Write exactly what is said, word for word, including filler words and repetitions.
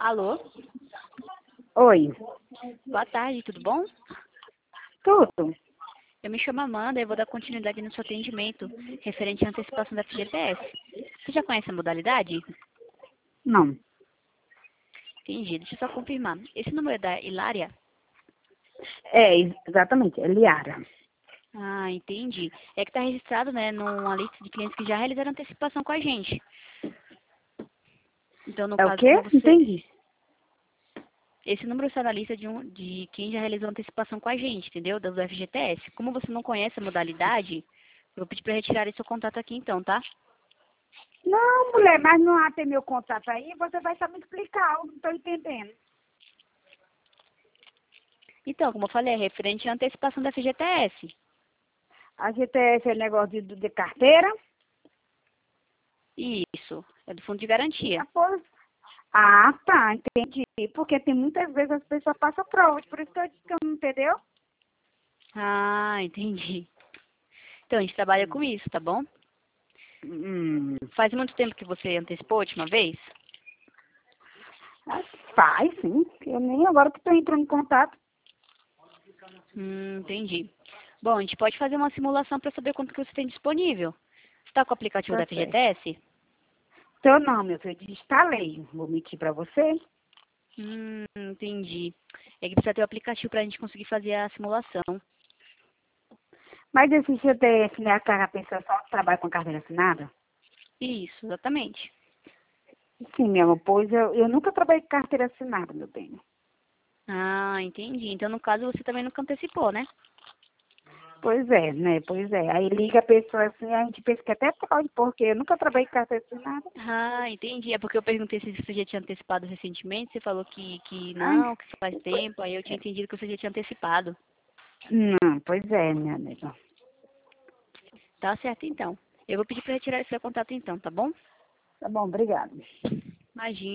Alô? Oi, Boa tarde, tudo bom? tudo? Eu me chamo Amanda e vou dar continuidade no seu atendimento referente à antecipação da F G T S. Você já conhece a modalidade? Não. Entendi, deixa eu só confirmar. Esse número é da Hilária? É, ex- exatamente, é Liara. Ah, entendi. É que está registrado, né, numa lista de clientes que já realizaram antecipação com a gente. Então, no É o caso, quê? como você... Entendi. Esse número está na lista de, um, de quem já realizou antecipação com a gente, entendeu? Do F G T S. Como você não conhece a modalidade, eu vou pedir para retirar esse seu contato aqui então, tá? Não, mulher, mas não há ter meu contato aí, você vai só me explicar, eu não estou entendendo. Então, como eu falei, é referente à antecipação da F G T S. A G T S é negócio de, de carteira? Isso, é do fundo de garantia. Ah, pois- ah, tá, entendi. Porque tem muitas vezes as pessoas passam prova, por isso que eu disse que eu não entendeu. Ah, entendi. Então, a gente trabalha com isso, tá bom? Hum, Faz muito tempo que você antecipou a última vez? ah, faz, sim. Eu nem agora que estou entrando em contato. Hum, entendi. Bom, a gente pode fazer uma simulação para saber quanto que você tem disponível. Você está com o aplicativo da Tá certo. F G T S? Então não, meu filho, desinstalei. Vou mentir para você. Hum, entendi. É que precisa ter o aplicativo para a gente conseguir fazer a simulação. Mas esse G T S, né, a pessoa só trabalha com carteira assinada? Isso, exatamente. Sim, meu amor, pois eu, eu nunca trabalhei com carteira assinada, meu bem. Ah, entendi. Então, no caso, você também nunca antecipou, né? Pois é, né, pois é. Aí liga a pessoa assim, a gente pensa que até pode, porque eu nunca trabalhei com carteira assinada. Ah, entendi. É porque eu perguntei se você já tinha antecipado recentemente. Você falou que, que Ai, não, que faz tempo. Aí eu tinha entendido que você já tinha antecipado. não, pois é, minha amiga. Tá certo, então. Eu vou pedir para retirar esse seu contato, então, tá bom? Tá bom, obrigada. Imagina.